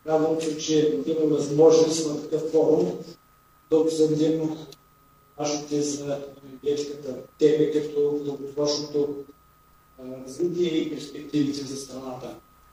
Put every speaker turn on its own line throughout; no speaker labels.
Радвам се, че има възможност на такъв форум да обсъдим нашите за енергетиката теми, като дългосрочното развитие и перспективите за страната.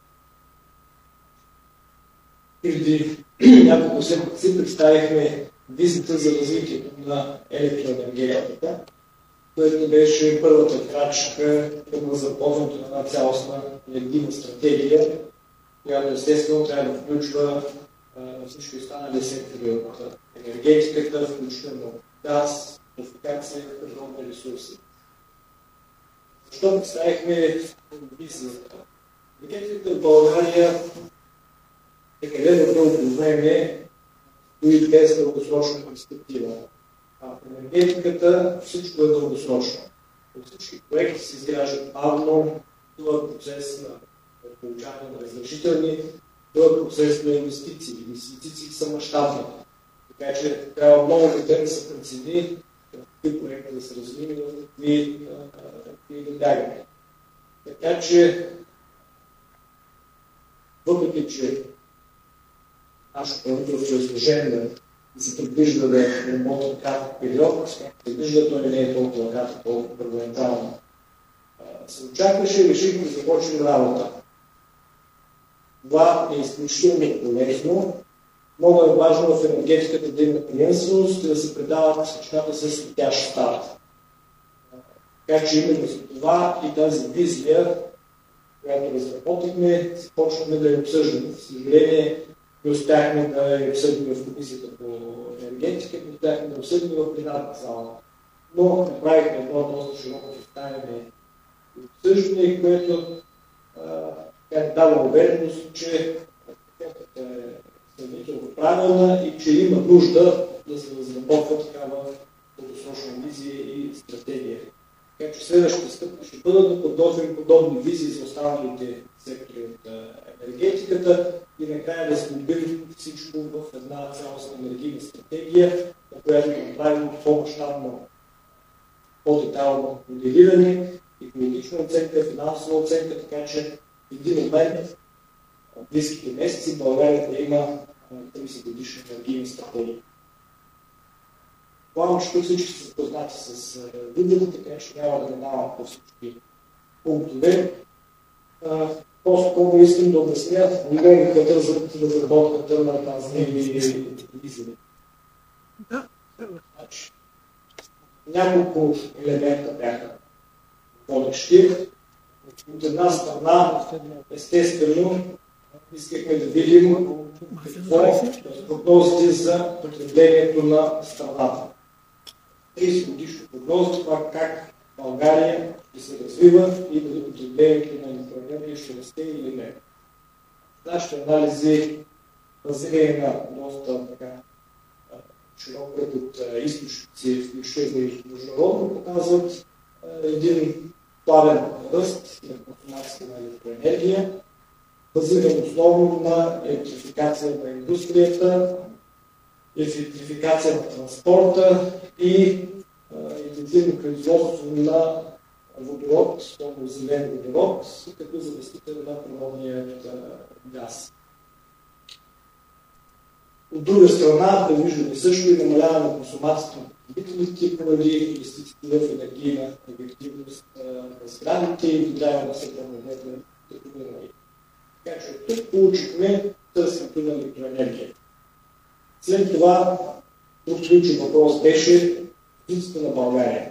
Преди няколко седмици представихме визията за развитието на електроенергетиката, което беше първата крачка към разработването на една цялостна енергийна стратегия, която естествено трябва да включва всички останали сектори от енергетиката, включително газ, топлофикация, природни ресурси. Защо представихме визията? Енергетиката в България прекалено дълго време стои без дългосрочна перспектива. А в енергетиката всичко е дългосрочно. От всички проекти се изграждат бавно, това процес на получаване на разрешителни, това процес на инвестиции. Инвестиции са мащабни. Така че трябва много да се прецени какви проекти да се развиват, какви да бягаме. Така че, въпреки че нашето правителство е служение да се предвижда да е много кратък период, предвижда, той не е толкова кратък, толкова първоначално се очакваше и решихме да започнем работа. Това е изключително полезно. Много е важно в енергетиката да има приемственост и да се предават нещата с летящ старт. Така че именно за това и тази визия, която разработихме, започнахме да я обсъждаме. За съжаление, не успяхме да я обсъдим в комисията по енергетика, не успяхме да обсъдим в пленарната зала. Но направихме едно доста широко представяне и обсъждане, което дава увереност, че е сравнително правилна и че има нужда да се разработва такава дългосрочна визия и стратегия. Така че следващите стъпки ще бъдат да подготвим подобни визии за останалите сектори от енергетиката и накрая да сглобим всичко в една цялостна енергийна стратегия, на която да направим по-мащабно, по-детайлно моделиране, екологична оценка, финансова оценка, така че в един момент в близките месеци България да има 30 годишна енергийна стратегия. Плавно, че всички са запознати с видеото, така че няма да минавам по всички пунктове. По-скоро искам да обясня логиката за разработката на тази визия. Няколко елемента бяха водещи. От една страна, естествено, искахме да видим какво са прогнозите за потреблението на страната. 30 годишно прогноз, това как България ще се развива и дали потреблението на електроенергия ще расте или не. Нашите анализи, базирани на доста широк кръг от източници, включително и международно, показват един плавен ръст на консумация на електроенергия, базиран основно на електрификация на индустрията, електрификация на транспорта и интензивно производство на водород, зелен водород, като заместител на природния газ. От друга страна, предвиждаме също и намаляване на консумацията на потребителите поради инвестициите в енергийна ефективност на сградите и влияние на сектора на енергия. Така че от тук получихме търсенето на електроенергия. След това, друг ключов въпрос беше позицията на България.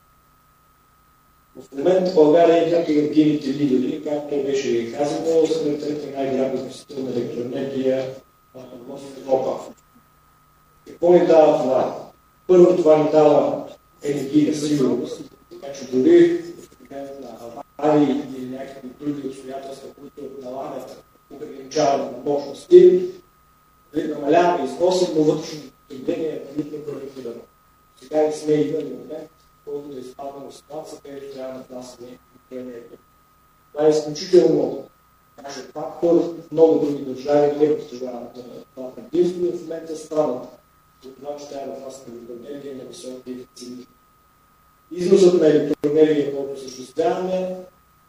В момента България е като енергийните лидери, както беше казано, сме трети най-голям износител на електроенергия в Европа. Какво ни дава това? Първо, това ни дава енергийна сигурност, така че дори на аварии или някакви други обстоятелства, които налагат ограничаване на мощности, намаляваме износа, но вътрешното потребление е абсолютно гарантирано. Сега не сме имали момент, който да изпадаме в ситуация, където трябва да внасяме електроенергия. Това е изключително важен фактор. Много други държави не притежават това предимство и в момента страдат. За това, че трябва да внасяме електроенергия на високи цени. Износът на електроенергия, който съществяваме,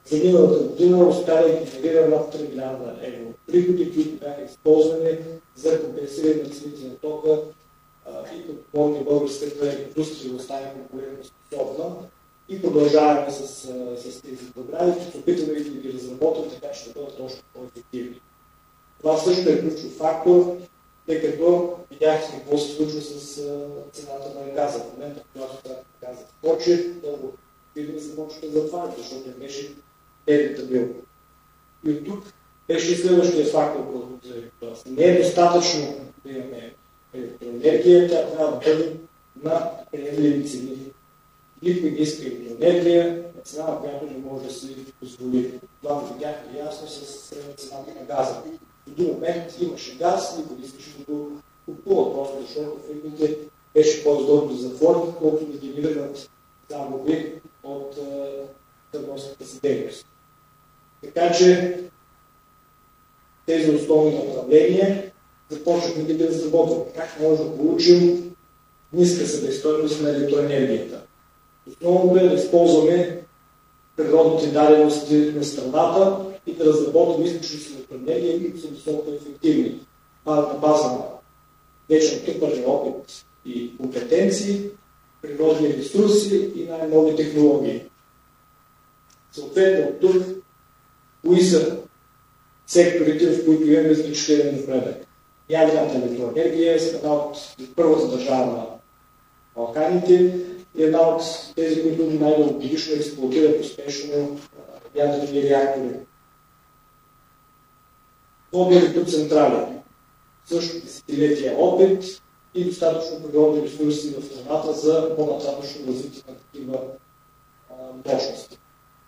За миналата година успя да генерира над 3 милиарда евро приходи, които бяха използвани за компенсиране на цените на тока и подпомогне българската индустрия да остане конкурентоспособна. И продължаваме с тези програми, като се опитаме да ги разработим така, че да бъдат още по-ефективни. Това също е ключов фактор, тъй като видяхте какво се случва с цената на газа. В момента, когато цената на газа скочи, много фирми започнаха да затварят, защото не беше рентабилно. И от тук беше и следващия фактор, който заради това. Не е достатъчно да имаме електроенергия, тя трябва да бъде на приемливи цени. Никой не иска електроенергия, цена, на която не може да си позволи. Това го видяхме ясно с цената на газа. В един момент имаше газ, никой не искаше да го купува, просто защото фирмите беше по-изгодно да затворят, колкото да генерират загуби от търговската си дейност. Така че тези основни направления започнахме да ги разработваме. Как може да получим ниска себестойност на електроенергията? Основно е да използваме природните дадености на страната и да разработим източници на електроенергия, които са високо ефективни. На база на вече натрупани опит и компетенции, природни ресурси и най-нови технологии. Съответно от тук, кои са секторите, в които имаме значителен напредък? Ядрената електроенергия е една от първата държава на Балканите и една от тези, които най-дългогодишно експлоатират успешно ядрени реактори. Водни електроцентрали. Също десетилетия опит и достатъчно природни ресурси в страната за по-нататъчно развитие на такива мощности.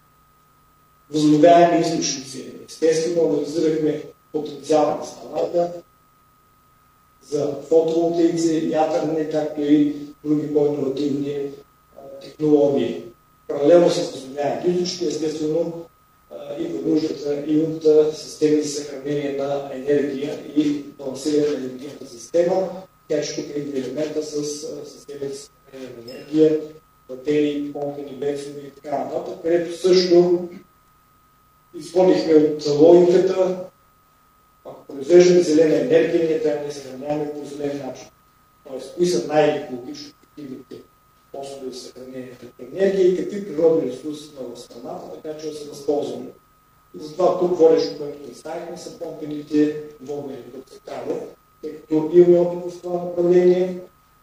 Възобновяеми източници. Естествено, анализирахме потенциала на страната за фотоволтаици, ятърни, както и други по-инновативни технологии. Паралелно с възобновяемите източници, естествено, има нуждата и от системи за съхранение на енергия и балансиране на енергийната система. Тя ще тук има елемента с системи за съхранение на енергия, батерии, помпени, бензови и така нататък, където също изходихме от логиката, ако произвеждаме зелена енергия, ние трябва да я съхраняваме по зелен начин. Тоест, кои са най-екологично ефективните способи за съхранение на енергия и какви природни ресурси има в страната, така че да се възползваме. И затова тук водещо, което представихме, са помпените водни електроцентрали, тъй като имаме опит в това направление,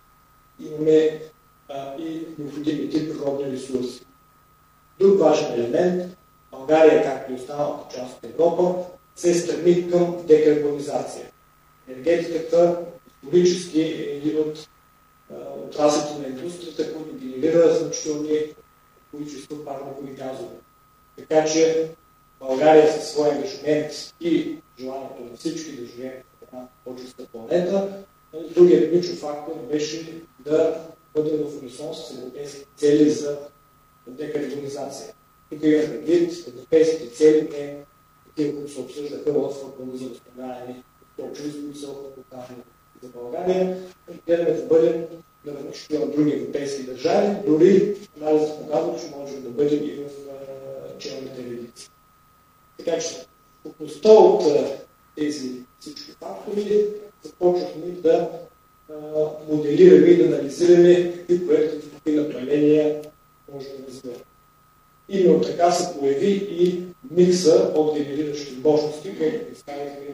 имаме и необходимите природни ресурси. Друг важен елемент, България, както и останалата част от Европа, се стреми към декарбонизация. Енергетиката исторически е един от отраслите на индустрията, които генерира значителни количества парникови газове. Така че България със своя ангажимент и желанието на всички да живеем в една по-чиста планета, другият ключов фактор беше да бъде в унисон с европейските цели за декарбонизация. Тук има предвид европейските цели, не такива, които се обсъждаха в Фонда за възстановяване и устойчивост, които са поканени за България. Гледаме да бъдем на равнището на други европейски държави, дори анализът показва, че можем да бъдем и в челните редици. Така че, опността от тези всички фактори започнахме да моделираме и да анализираме какви проекти, в какви направления може да развиваме. Именно така се появи и микса от генериращи мощности, които представихме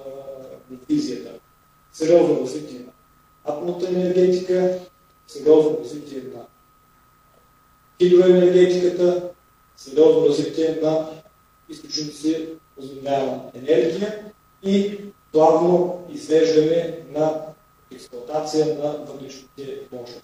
в визията. Сериозно развитие на атомната енергетика, сериозно развитие на хидроенергетиката, сериозно развитие на източници възобновяема енергия и плавно извеждане на експлоатация на въглищните мощности.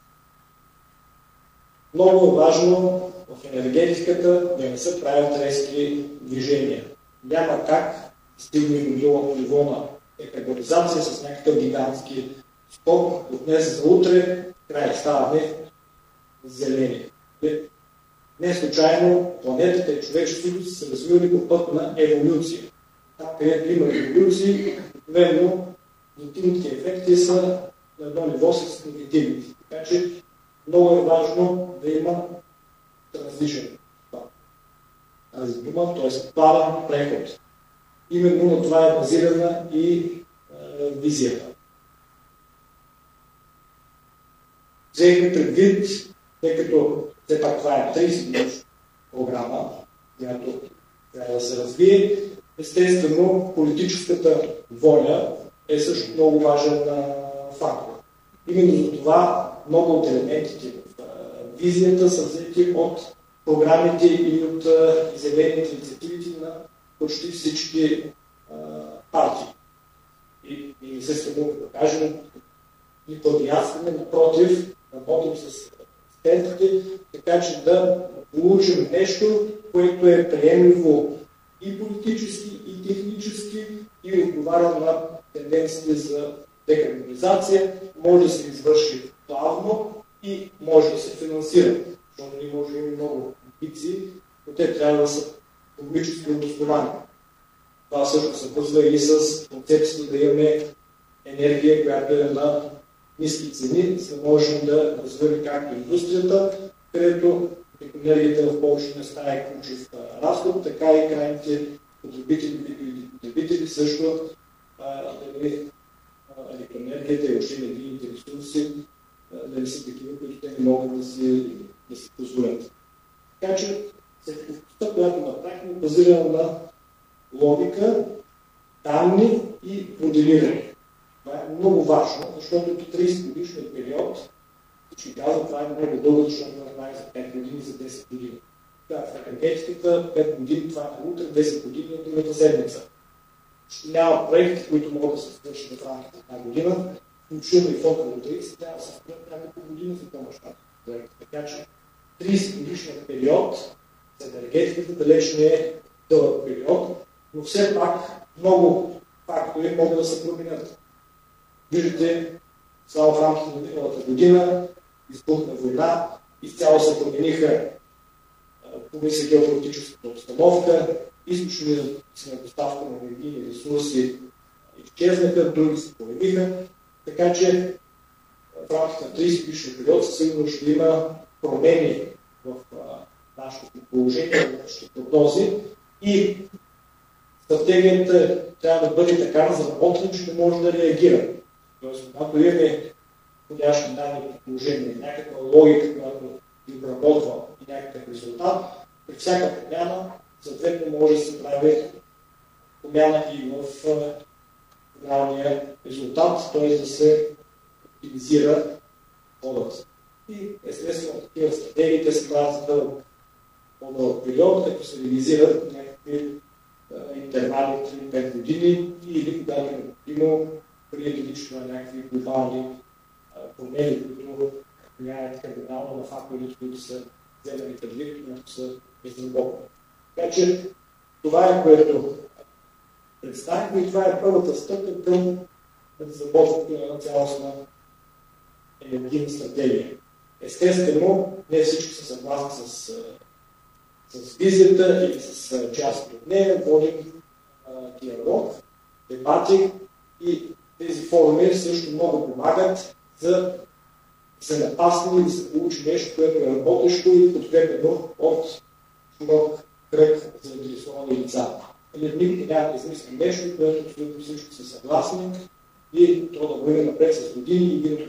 Много е важно в енергетиката да не се правят резки движения. Няма как да стигнем до ниво на декарбонизация с някакъв гигантски скок. От днес за утре край ставаме зелени. Не случайно планетата и човечеството са се развивали по път на еволюция. Там, където има еволюции, обикновено позитивните ефекти са на едно ниво с негативните. Така че много е важно да има транзишен. тази дума, т.е. плавен преход. Именно на това е базирана и визията. Взехме предвид, тъй като все пак това е 30-годишна програма, която трябва да се развие, естествено политическата воля е също много важен фактор. Именно за това много от елементите в визията са взети от програмите и от изявените инициативите на почти всички партии. И естествено, да кажем, и подясваме, напротив, работим с студентите, така че да получим нещо, което е приемливо и политически, и технически, и отговаря на тенденциите за декарбонизация, може да се извърши плавно и може да се финансира, защото ние може да имаме много амбиции, но те трябва да са публически обосновани. Това също се връзва и с концепцията да имаме енергия, която е на ниски цени, за да можем да развиваме както индустрията, където енергията в повече места е ключов разход, така и крайните потребители също електроенергията и въобще енергийните ресурси да не са такива, които те не могат да си позволят. Така че сертификата, която направихме, базирана на логика, данни и моделиране. Това е много важно, защото 30 годишният период, всички казват, това е много дълго, защото това е за 5 години, за 10 години. Да, в енергетиката 5 години, това е утре, 10 години от другата седмица. Няма проекти, които могат да се свършат в рамките на една година, включително и фотоволтаици, трябва да се спрят няколко години за по-мащабни проекти. Така че 30 годишният период за енергетиката далеч не е дълъг период, но все пак много фактори могат да се променят. Виждате, само в рамките на миналата година избухна война, изцяло се промениха помисли геополитическата обстановка, източни на доставка на енергийни ресурси изчезнаха, други се появиха, така че в рамките на 30 годишния период сигурно ще има промени в нашето положение, в нашите прогнози и стратегията трябва да бъде така разработена, че да може да реагира. Тоест, когато имаме подходящи данни по положение, някаква логика, която ги обработва и някакъв резултат, при всяка промяна, съответно може да се прави промяна и в финалния резултат, т.е. да се оптимизира ходът. И естествено такива стратегии те се правят за по-дълъг период, като се реализират някакви интервали 3-5 години или когато е необходимо приети лично на някакви глобални промени, които влияят кардинално на факторите, които са вземани предвид, които са бездълбокни. Така че това е, което представихме и това е първата стъпка към разработването на цялостна енергийна стратегия. Естествено, не всички са съгласни с визията или с част от нея, водим диалог, дебати и тези форуми също много помагат за да се напасне и да се получи нещо, което е работещо и подкрепено от широк кръг заинтересовани лица. Никой няма да измисли нещо, което абсолютно всички са съгласни и то да бъде напред с години и винаги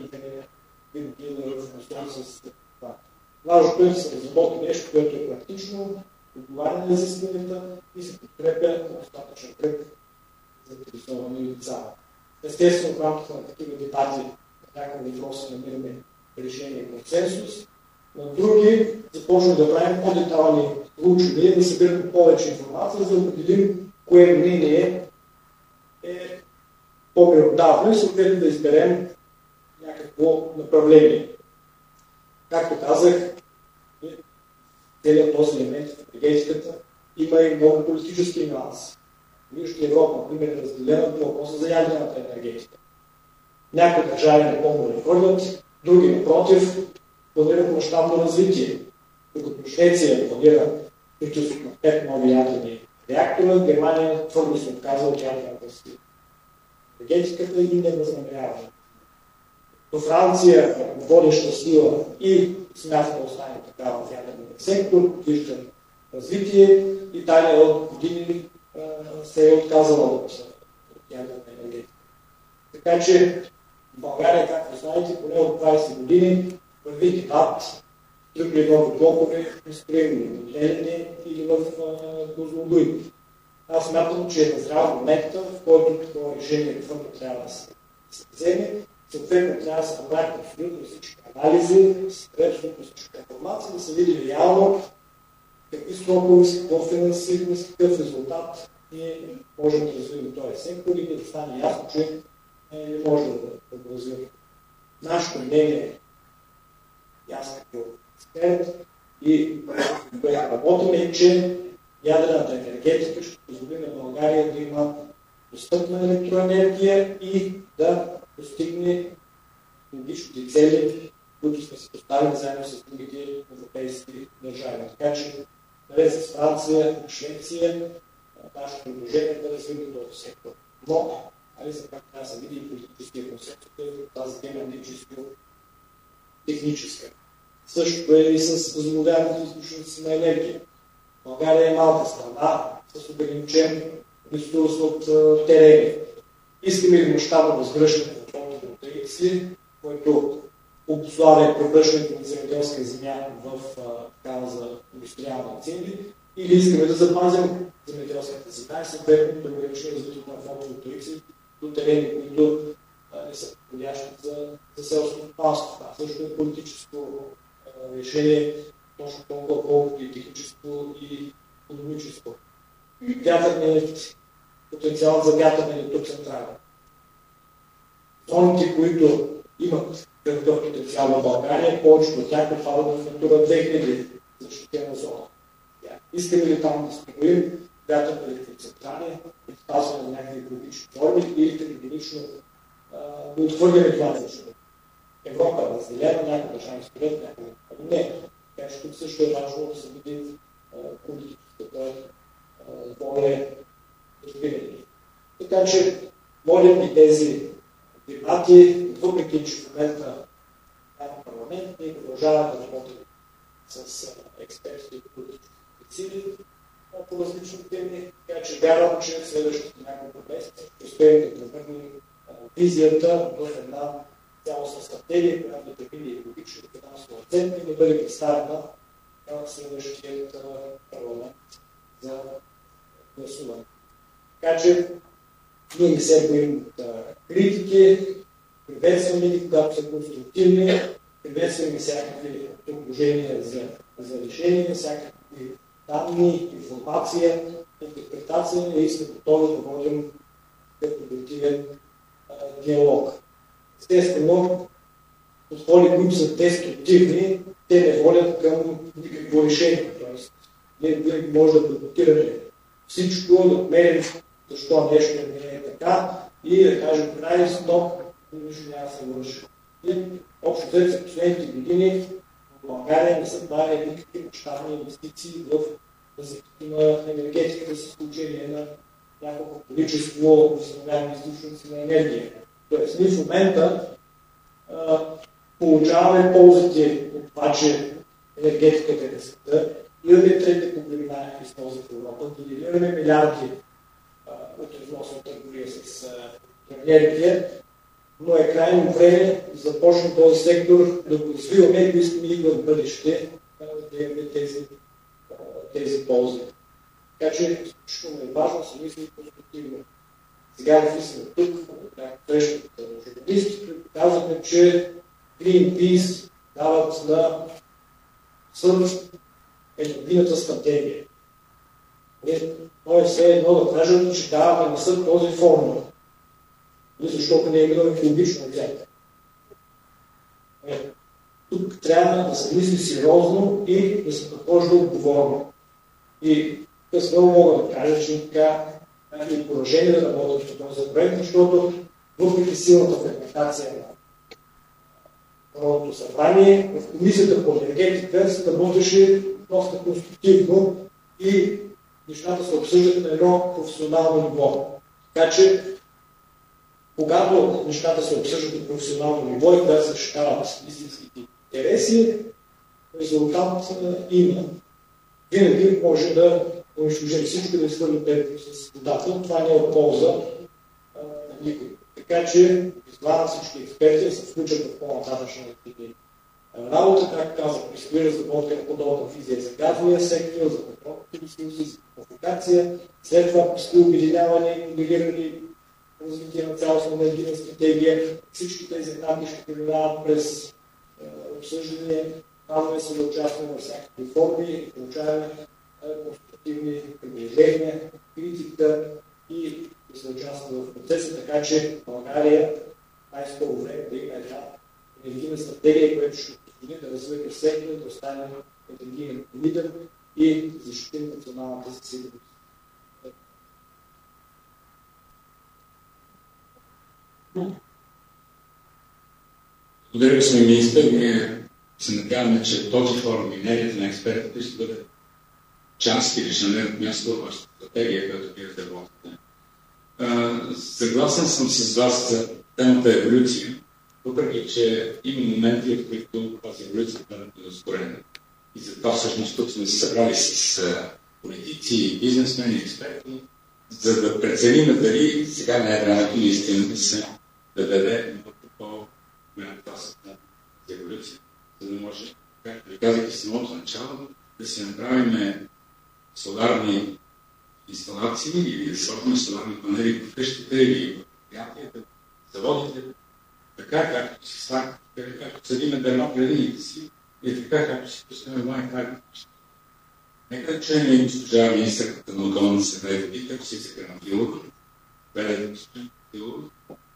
да е в настрой с това. Важното е да се разработи нещо, което е практично, отговаря на изискванията и се подкрепя на достатъчен кръг заинтересовани лица. Естествено, в рамките на такива дебати на някакви въпроси намираме решение и консенсус. На други започваме да правим по-детални проучвания, да събираме повече информация, за да определим кое мнение е по-меродавно и съответно да изберем някакво направление. Както казах, целият този елемент в енергетиката има и много политически нюанси. Вижте, Европа, например, е разделена по въпроса за ядрената енергетика. Някои държави напълно рефърдат, други, напротив, планират мащабно развитие. Докато Швеция планира строителството на 5 нови ядрени реактора, Германия твърдо се отказва от ядрената си енергетиката и не възнамерява. До Франция водеща сила и смята да остане така в ядерния сектор, вижда развитие. Италия от години се е отказала от ядрена енергетика. Така че в България, както знаете, поне от 20 години върви дебат, тръгли нови блокове, строим Лелене или в Козлодуй. Аз смятам, че е назрял момента, в който такова решение реформа трябва да се вземе. Съответно трябва да се направят абсолютно всички анализи, абсолютно всички информация, да се види реално какви срокове, с какво финансиране, с какъв резултат ние можем да развиваме този сектор и да стане ясно, че не може да го развиваме. Нашето мнение, аз като експерт и което работим е, че ядрената енергетика ще позволи на България да има достъпна електроенергия и да постигне екологичните цели, които сме се поставили заедно с другите европейски държави. Така че, наред с Франция, Швеция, нашето предложение е да развиваме този сектор. Но, за как трябва да се види и политическия консенсус, тази тема не е чисто техническа. Същото е и с възобновяемите източници на енергия. България е малка страна с ограничен ресурс от терени. Искаме ли мащабно възвръщане на фотоволтаици, което обуславя превръщането на земеделска земя в такава за индустриални цели, или искаме да запазим земеделската земя и съответно да ограничим развитието на фотоволтаици до терени, които не са подходящи за селско стопанство. Това също е политическо решение, точно толкова колкото и техническо и икономическо. Вятърният потенциал за вятърна електроцентрала. Зоните, които имат такъв потенциал в България, повечето от тях попадат в Натура 2000 защитена зона. Искаме ли там да строим вятърни електроцентрали, да спазваме някакви екологични норми или категорично да отхвърляме това нещо? Европа е разделена, някои държави строят, някои не. Така че тук също е важно да се види политическата воля разбирането. Така че, молим и тези дебати, въпреки че в момента няма парламент, ние продължаваме да работим с експерти и политически сили по различни теми, така че вярвам, че в следващите няколко месеца ще успеем да превърнем визията в една цялостна стратегия, която да предвиди екологично финансово оценка и да бъде представена в следващия парламент за гласуване. Така че ние не се боим от критики, приветстваме ги, когато са конструктивни, приветстваме всякакви предложения за решение, всякакви данни, информация, интерпретация и сме готови да водим конструктивен диалог. Естествено, подходи, които са деструктивни, те не водят към никакво решение. Тоест, ние може да подготвираме всичко, да отмерим защо нещо не е така и да кажем край, стоп, нищо няма да се върши. И общо взето за последните години в България не са правили никакви мащабни инвестиции в развитието на енергетиката с изключение на няколко количество възобновяеми източници на енергия. Тоест, ние в момента получаваме ползите от това, че енергетиката е на света. Имаме трети по големина използва в Европа, генерираме милиарди от износна търговия с енергия, но е крайно време да започне този сектор да го развиваме, ако искаме и в бъдеще да имаме тези ползи. Така че изключително е важно да се мисли конструктивно. Сега написаме тук, срещата на журналистите, казваме, че Greenpeace дават на съд енергийната стратегия. То е все едно да кажем, че даваме на съд този формула. Защото не е имало екологично взето. Тук трябва да се мисли сериозно и да се подхожда отговорно. И късно мога да кажа, че така и поражение да работят по този проект, защото въпреки силната фрагментация на Народното събрание, в Комисията по енергетика се работеше доста конструктивно и нещата се обсъждат на едно професионално ниво. Така че, когато нещата се обсъждат на професионално ниво и когато се защитават истинските интереси, резултат има. винаги може да унищожим всичко, да изхвърлим пепел с водата. Това не е от полза на никой. Така че призвавам всички експерти да се включат в по-нататъчна работа, както казах, предстои разработка на подобна визия за газовия сектор, за контролните ресурси, за комуникация. След това предстои обединяване и интегриране развитие на цялостна енергийна стратегия. Всички тези етапи ще преминават през обсъждане, казваме се да участваме във всякакви форми, получаваме конструктивни предложения, критика и да се участва в процеса, така че България най-скоро време да има една енергийна стратегия, която ще позволи да развива сектор, да остане енергиен лидер и да защитим националната си сигурност.
Благодаря, господин министър. Ние се надяваме, че този форум и мнението на експертите ще бъде част или ще намерят място в вашата стратегия, която вие разработвате. Съгласен съм с вас за темата еволюция, въпреки че има моменти, в които тази еволюция е ускорена. И затова всъщност тук сме се събрали с политици, бизнесмени, експерти, за да преценим дали сега не е времето наистина да се даде много по-голяма част на тази еволюция, за да може, както ви казах и в самото начало, да си направим соларни инсталации или да сложим соларни панели в къщите или в предприятията, в заводите, така както си слага, както съдиме дърно градините си и така както си пускаме майка. Нека да чуем и госпожа министърката на околната среда и водите, ако си се Карамфилова. Беледа госпожа Карамфилова.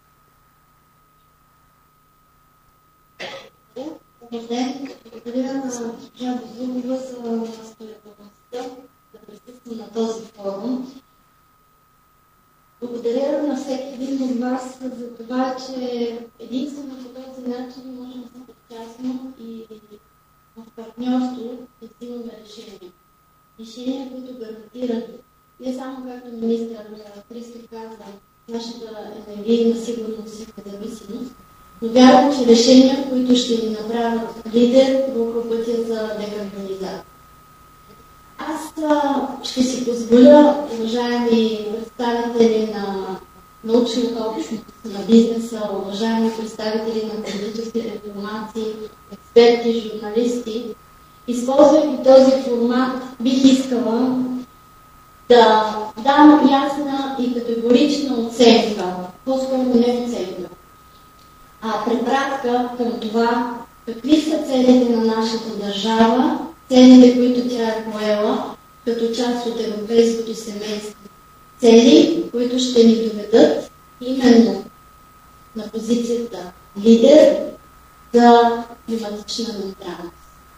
Благодаря на госпожа Бозулова за настоятелността да присъства на този форум. Благодаря на всеки един от вас за това, че единствено по този начин можем да се тясно и в партньорство да взимаме решения. Решения, които гарантират не само както министър Христо каза, нашата енергийна сигурност и независимост, но вярвам, че решения, които ще ни направят лидер по пътя за декарбонизация. Аз ще си позволя, уважаеми представители на научната общност, на бизнеса, уважаеми представители на политическите формации, експерти, журналисти, използвайки този формат, бих искала да дам ясна и категорична оценка, по-скоро не оценка, а препратка към това какви са целите на нашата държава, целите, които тя е поела като част от европейското семейство. Цели, които ще ни доведат именно на позицията лидер за климатична неутралност.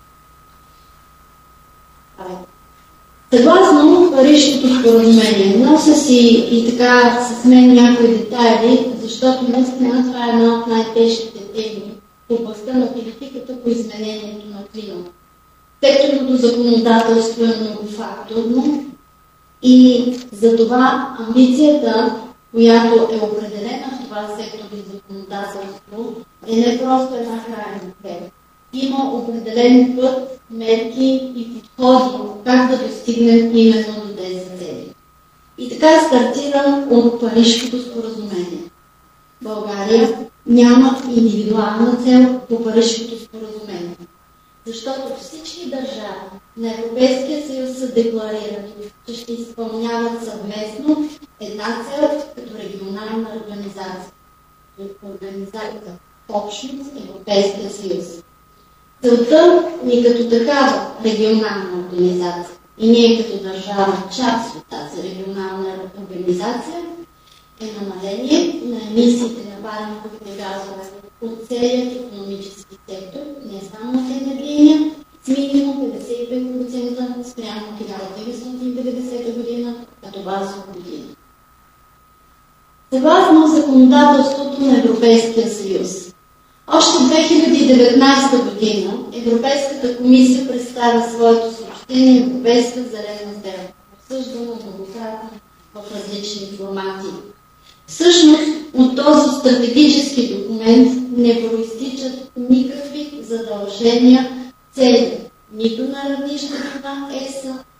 Съгласно Парижското споразумение, нося си и така с мен някои детайли, защото наистина това е една от най-тежките теми в областта на политиката по изменението на климата. Секторното законодателство е многофакторно и затова амбицията, която е определена в това секторно законодателство, е не просто една крайна цел. Има определен път, мерки и подходи как да достигнем именно до тези цели. И така стартира от Парижското споразумение. България няма индивидуална цел по Парижското споразумение, защото всички държави на Европейския съюз са декларирани, че ще изпълняват съвместно една цел като регионална организация. Организация общност Европейския съюз. Целта ни като такава регионална организация и ние като държава част от тази регионална организация е намаление на емисиите на парниковите газове от целият икономически сектор, не само от енергийния, с минимум 55% спрямо 1990 година като базова година. Съгласно законодателството на Европейския съюз, още 2019 година Европейската комисия представя своето съобщение Европейска зелена сделка, обсъждано многократно в различни формати. Всъщност от този стратегически документ не проистичат никакви задължения, цели, нито на равнището на ЕС,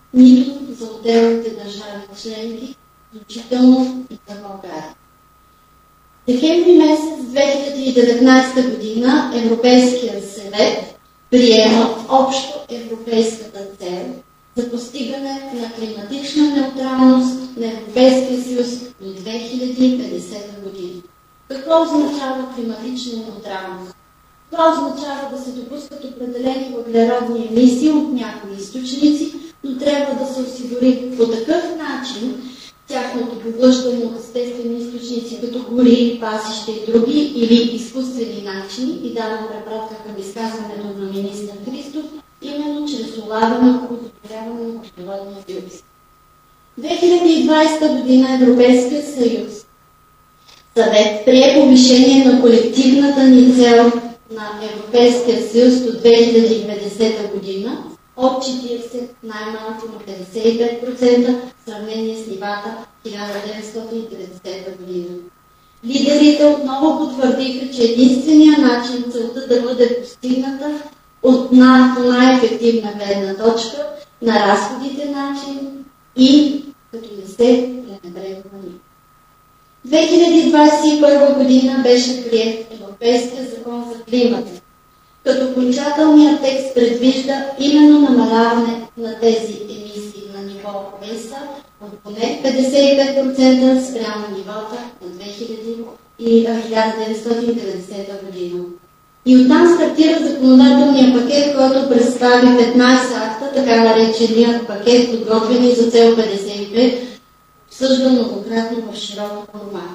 нито за отделните държави членки, включително и за България. Декември месец 2019 година Европейския съвет приема общо европейската цел за постигане на климатична неутралност на Европейския съюз до 2050 година. Какво означава климатична неутралност? Това означава да се допускат определени въглеродни емисии от някои източници, но трябва да се осигури по такъв начин тяхното поглъщане от естествени източници, като гори, пасища и други, или изкуствени начини, и давам препратка към изказването на министър Христов, именно чрез улавяне и подобряване на въглеродния диоксид. 2020 година Европейския съюз съвет прие повишение на колективната ни цел на Европейския съюз до 2050 година от 40 най-малко на 55% в сравнение с нивата 1990 година. Лидерите отново потвърдиха, че единственият начин целта да бъде постигната от най-ефективна гледна точка на разходите начин и като не се пренебрегва никой. 2021 година беше приет Европейския закон за климата, като окончателният текст предвижда именно намаляване на тези емисии на ниво ЕСА от поне 55% спрямо нивата на 1990 година. И оттам стартира законодателния пакет, който представи 15 акта, така наречения пакет подготвени за цел 55, обсъждан многократно в широко формат.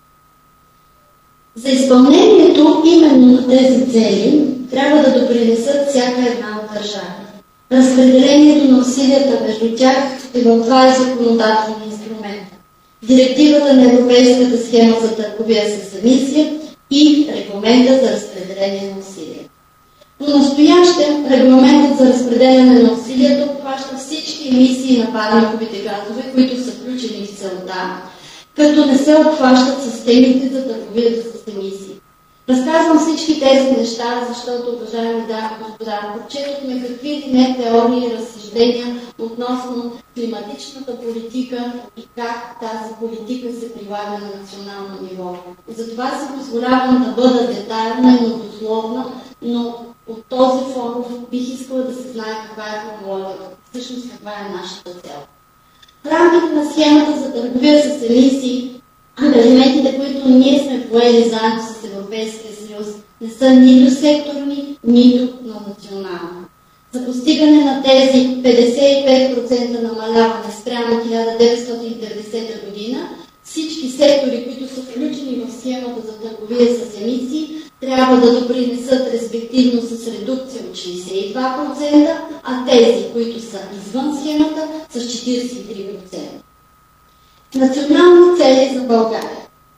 За изпълнението именно на тези цели трябва да допринесат всяка една от държави. Разпределението на усилията между тях е в два законодателни инструмента. Директивата на Европейската схема за търговия с емисия и регламента за разпределение на усилия. По-настоящем регламентът за разпределение на усилията обхваща всички емисии на парниковите газове, които са включени в целта, като не се обхващат системите за търговията с емисии. Разказвам всички тези неща, защото, уважаеми дами и господа, прочетохме какви ли не теории и разсъждения относно климатичната политика и как тази политика се прилага на национално ниво. Затова си позволявам да бъда детайлна и многословна, но от този форум бих искала да се знае каква е формулата, всъщност каква е нашата цел. В рамките на схемата за търговия с емисии, ангажиментите, които ние сме поели заедно с Европейския съюз, не са нито секторни, нито на национално. За постигане на тези 55% намаляване спрямо 1990 година, всички сектори, които са включени в схемата за търговия с емисии, трябва да допринесат респективно с редукция от 62%, а тези, които са извън схемата, с 43%. Национални цели за България.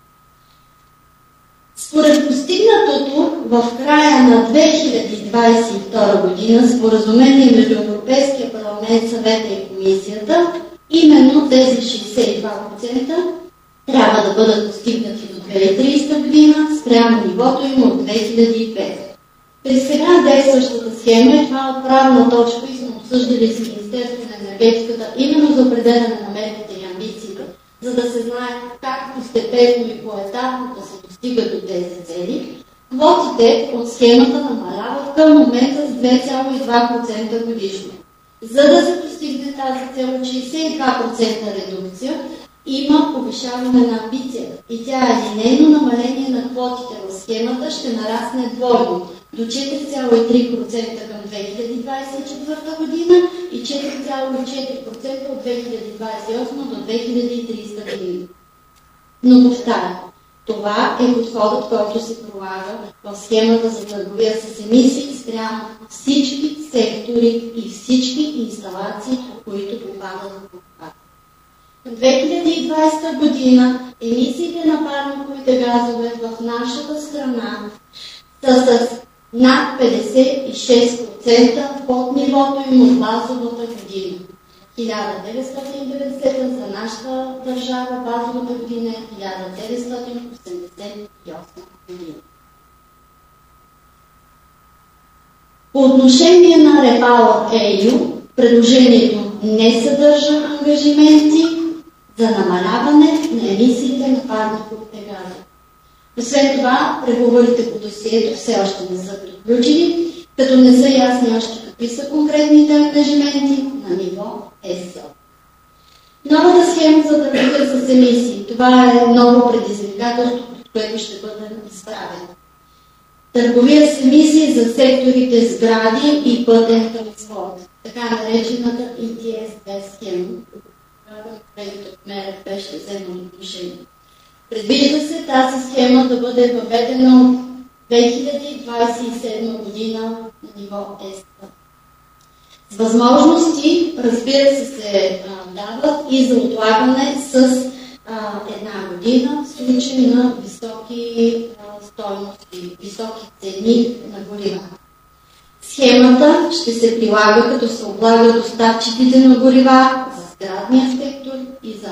Според постигнатото в края на 2022 година споразумение между Европейския парламент, съвета и комисията, именно тези 62% трябва да бъдат постигнати до 2030 година спрямо нивото им от 2005. При сега действащата схема и това отправна точка и сме обсъждали с Министерството на енергетиката именно за определяне на мерките и амбициите, за да се знае как постепенно и поетапно да се достига до тези цели, квотите от схемата намаляват към момента с 2,2% годишно. За да се постигне тази цел от 62% редукция, има повишаване на амбицията и тя е линейно намаление на квотите в схемата ще нарасне двойно до 4,3% към 2024 година и 4,4% от 2028 до 2030 година. Но повтарям, това е подходът, който се прилага в схемата за търговия с емисии спрямо всички сектори и всички инсталации, които попадат в обхвата. В 2020 година емисиите на парниковите газове в нашата страна са с над 56% под нивото им от базовата година. 1990 за нашата държава, базовата година е 1988 година. По отношение на REPowerEU, предложението не съдържа ангажименти за намаляване на емисиите на парниковите газове. Освен това, преговорите по досието все още не са приключили, като не са ясни още какви са конкретните ангажименти на ниво ЕС. Новата схема за търговия с емисии. Това е ново предизвикателство, пред което ще бъдем изправени. Търговия с емисии за секторите сгради и пътен транспорт, така наречената ETS-2 схема. Колегите от МРФ ще вземат отношение. Предвижда се тази схема да бъде въведена от 2027 година на ниво ЕС. С възможности, разбира се дават и за отлагане с една година в случай на високи стойности, високи цени на горива. Схемата ще се прилага, като се облага доставчиците на горива за сградния сектор и за